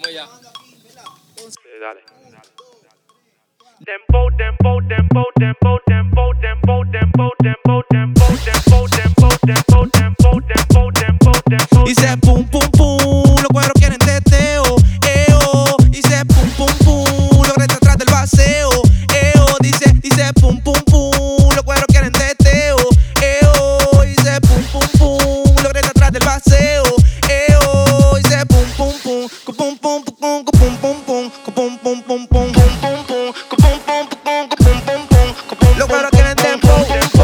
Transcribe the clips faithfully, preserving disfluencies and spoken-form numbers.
ya. Sí, dale. Dembow, dembow, dembow, dembow, dembow, dembow, dembow, dembow, dembow, dembow, dembow, dembow, dembow, dembow, dembow, dembow. Dice pum pum pum, los cueros quieren teteo, eo. Dice pum pum pum, los gretas atrás del paseo, eo. Dice, dice pum pum pum, los cueros quieren teteo, eo. Dice pum pum pum, los gretas atrás del paseo, eo. Dice pum pum pum, pum pum pum, pum pum pum, pum pum pum pum. Los cueros quieren dembow,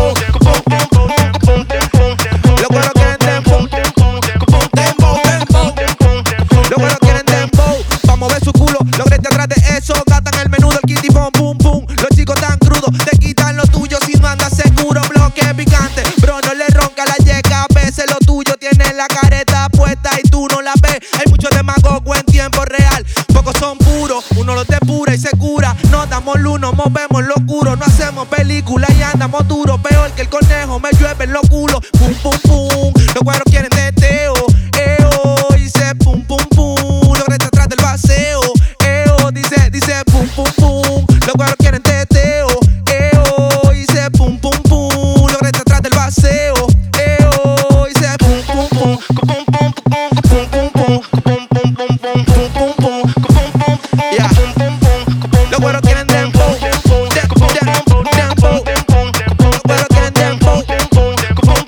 los cueros quieren dembow, dembow, dembow. Los cueros quieren dembow, pa' mover su culo. Los gretes atrás de eso, gastan el menudo, el kitty pum pum pum. Los chicos tan crudos, te quitan lo tuyo si no andas seguro. Bloque picante, bro, no le ronca la yeca. A veces lo tuyo tiene la careta puesta y tú no la ves. Hay muchos demagogos en tiempo real, pocos son puros. Uno los depura y se cura. Nos damos luz, nos movemos lo oscuro. No hacemos película y andamos duro. Peor que el conejo, me llueve en los culos. Pum, pum, pum. Los cueros quieren teteo, eo. Dice pum, pum, pum. Los gretas atrás del paseo, eo. Dice, dice pum, pum, pum. Los cueros quieren teteo, eo. Dice pum, pum, pum. Los gretas atrás del paseo, eo. Dice pum, pum, pum. Pum, pum, pum. Pum, pum, pum. Pum, pum, pum. Pum, pum, pum. Pum, pum, pum. Yeah. Los cueros quieren dembow, dembow, dembow, dembow. Los cueros quieren dembow, dembow,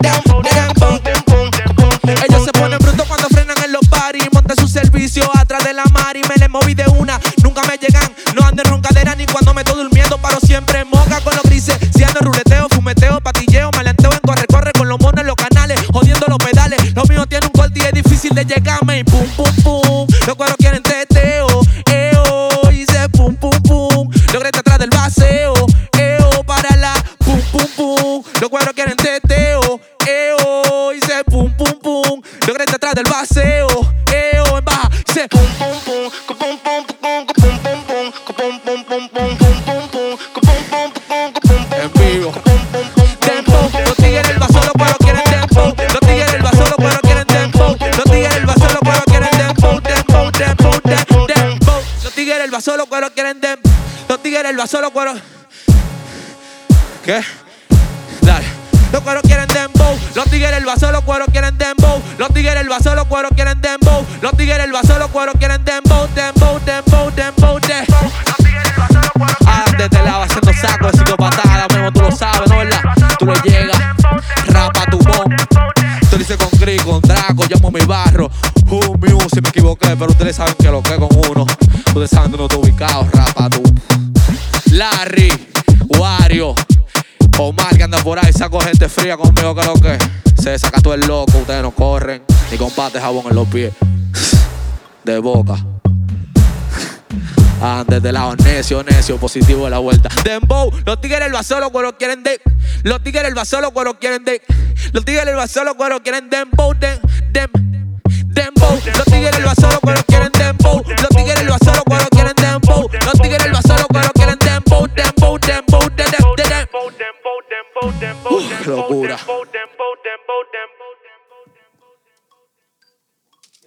dembow. Ellos se ponen brutos cuando frenan en los paris. Monté su servicio atrás de la mari. Me le moví de una, nunca me llegan. No ando en roncadera ni cuando me estoy durmiendo. Paro siempre moca con los grises. Si ando en ruleteo, fumeteo, patilleo, malenteo en corre, corre con los monos en los canales, jodiendo los pedales. Los míos tienen un corte y es difícil de llegarme. Y pum, pum, pum. Los cueros quieren teteo, eo. Dice pum, pum, pum. Los gretas atrás del paseo, eo. Para la pum, pum, pum. Los cueros quieren teteo, eo. Dice pum, pum, pum. Los gretas atrás del paseo, eo. En baja, dice pum, pum, pum. Pum, pum, pum. Pum, pum, pum. Pum, pum, pum. Pum, pum, pum. Pum, pum, pum. En vivo. Dembow, los tigres del vaso, los cueros quieren dembow. Los tigres del vaso, los cueros quieren dembow. Los tigres del vaso, los cueros quieren dembow, dembow, dembow, dembow, dembow. Los tigres del vaso, los cueros quieren dembow. Los tigres del vaso, los cueros. ¿Qué? Dale. Los cueros quieren dembow. Los tigres del vaso, los cueros quieren dembow. Los tigres del vaso, los cueros quieren dembow. Los tigres del vaso, los cueros quieren dembow, dembow, dembow, dembow, dembow. Ah, desde lado haciendo saco de cinco patadas, mismo tú lo sabes, ¿no verdad? Tú le llegas, rapa tu bomb. Tú lo hice con Gris, con Draco, llamo mi barro. Who me, si me equivoqué, pero ustedes saben que lo que con uno. Ustedes saben dónde estoy ubicado, rapa tú. Larry, Wario, Omar que anda por ahí, saco gente fría conmigo, que lo que se saca todo el loco, ustedes no corren, ni combate jabón en los pies. De boca. Andes de lado, necio, necio, positivo de la vuelta. Dembow, los tigres del vaso, los cueros quieren de. Los tigres del vaso, los cueros quieren de. Los tigres del vaso, los cueros quieren dembow, dem, dem, dembow. Los tigres del vaso, los cueros quieren dembow. Los tigres del vaso, los cueros quieren dembow. Los tigres del vaso, los cueros quieren dembow, dembow, dembow, dembow, dembow. Dembow, dembow, dembow, dembow, Locura. dembow, dembow, dembow, dembow.